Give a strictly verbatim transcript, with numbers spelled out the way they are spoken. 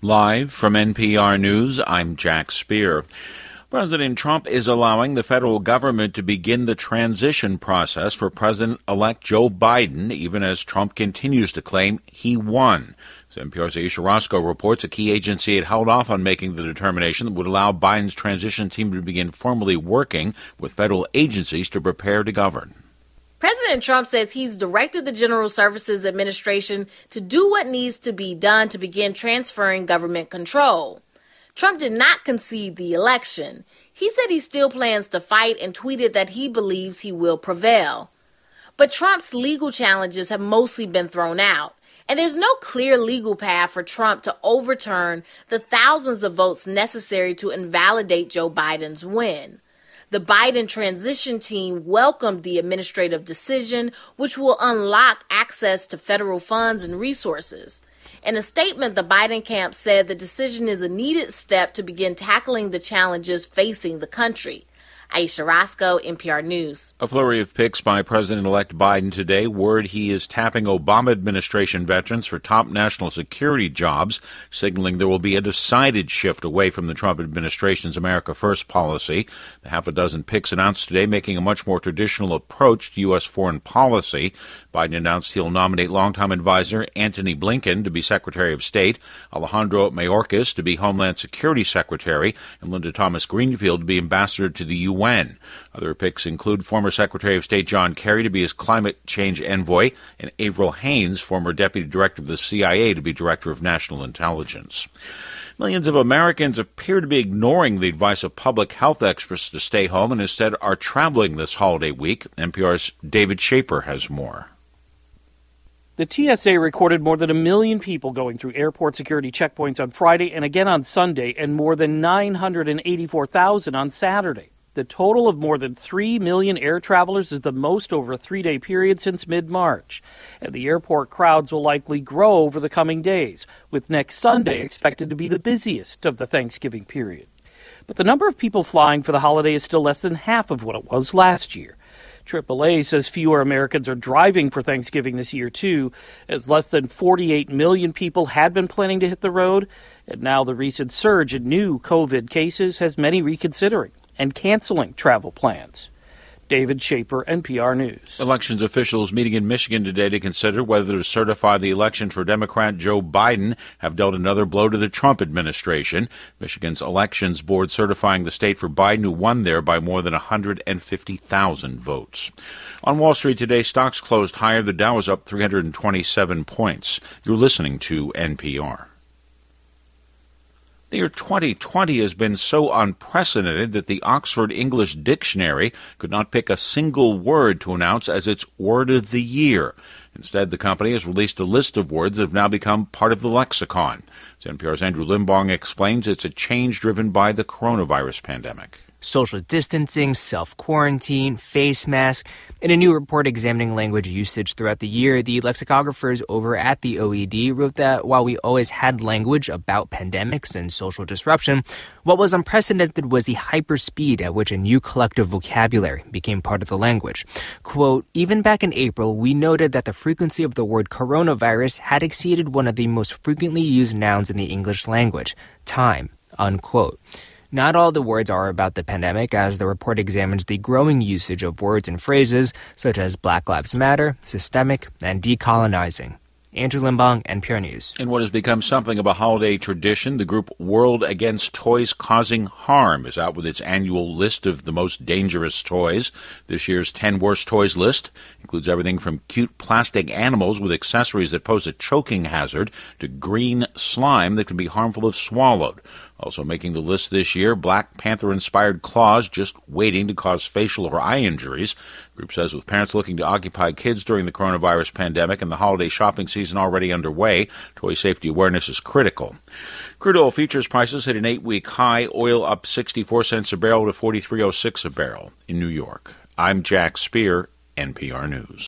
Live from N P R News, I'm Jack Speer. President Trump is allowing the federal government to begin the transition process for President-elect Joe Biden, even as Trump continues to claim he won. As N P R's Aisha Roscoe reports, a key agency had held off on making the determination that would allow Biden's transition team to begin formally working with federal agencies to prepare to govern. President Trump says he's directed the General Services Administration to do what needs to be done to begin transferring government control. Trump did not concede the election. He said he still plans to fight and tweeted that he believes he will prevail. But Trump's legal challenges have mostly been thrown out, and there's no clear legal path for Trump to overturn the thousands of votes necessary to invalidate Joe Biden's win. The Biden transition team welcomed the administrative decision, which will unlock access to federal funds and resources. In a statement, the Biden camp said the decision is a needed step to begin tackling the challenges facing the country. Aisha Roscoe, N P R News. A flurry of picks by President-elect Biden today. Word he is tapping Obama administration veterans for top national security jobs, signaling there will be a decided shift away from the Trump administration's America First policy. The half a dozen picks announced today making a much more traditional approach to U S foreign policy. Biden announced he'll nominate longtime advisor Antony Blinken to be Secretary of State, Alejandro Mayorkas to be Homeland Security Secretary, and Linda Thomas-Greenfield to be ambassador to the U N. Other picks include former Secretary of State John Kerry to be his climate change envoy, and Avril Haines, former Deputy Director of the C I A, to be Director of National Intelligence. Millions of Americans appear to be ignoring the advice of public health experts to stay home and instead are traveling this holiday week. N P R's David Shaper has more. The T S A recorded more than a million people going through airport security checkpoints on Friday and again on Sunday, and more than nine hundred eighty-four thousand on Saturday. The total of more than three million air travelers is the most over a three-day period since mid-March. And the airport crowds will likely grow over the coming days, with next Sunday expected to be the busiest of the Thanksgiving period. But the number of people flying for the holiday is still less than half of what it was last year. triple A says fewer Americans are driving for Thanksgiving this year, too, as less than forty-eight million people had been planning to hit the road. And now the recent surge in new COVID cases has many reconsidering and canceling travel plans. David Shaper, N P R News. Elections officials meeting in Michigan today to consider whether to certify the election for Democrat Joe Biden have dealt another blow to the Trump administration. Michigan's elections board certifying the state for Biden, who won there by more than one hundred fifty thousand votes. On Wall Street today, stocks closed higher. The Dow was up three hundred twenty-seven points. You're listening to N P R. The year twenty twenty has been so unprecedented that the Oxford English Dictionary could not pick a single word to announce as its word of the year. Instead, the company has released a list of words that have now become part of the lexicon. As N P R's Andrew Limbong explains, it's a change driven by the coronavirus pandemic. Social distancing, self-quarantine, face mask. In a new report examining language usage throughout the year, the lexicographers over at the O E D wrote that while we always had language about pandemics and social disruption, what was unprecedented was the hyperspeed at which a new collective vocabulary became part of the language. Quote, even back in April, we noted that the frequency of the word coronavirus had exceeded one of the most frequently used nouns in the English language, time, unquote. Not all the words are about the pandemic, as the report examines the growing usage of words and phrases such as Black Lives Matter, systemic, and decolonizing. Andrew Limbong, N P R News. In what has become something of a holiday tradition, the group World Against Toys Causing Harm is out with its annual list of the most dangerous toys. This year's ten Worst Toys list includes everything from cute plastic animals with accessories that pose a choking hazard to green slime that can be harmful if swallowed. Also making the list this year, Black Panther-inspired claws just waiting to cause facial or eye injuries. The group says with parents looking to occupy kids during the coronavirus pandemic and the holiday shopping season already underway, toy safety awareness is critical. Crude oil futures prices hit an eight-week high, oil up sixty-four cents a barrel to forty-three oh six a barrel in New York. I'm Jack Speer, N P R News.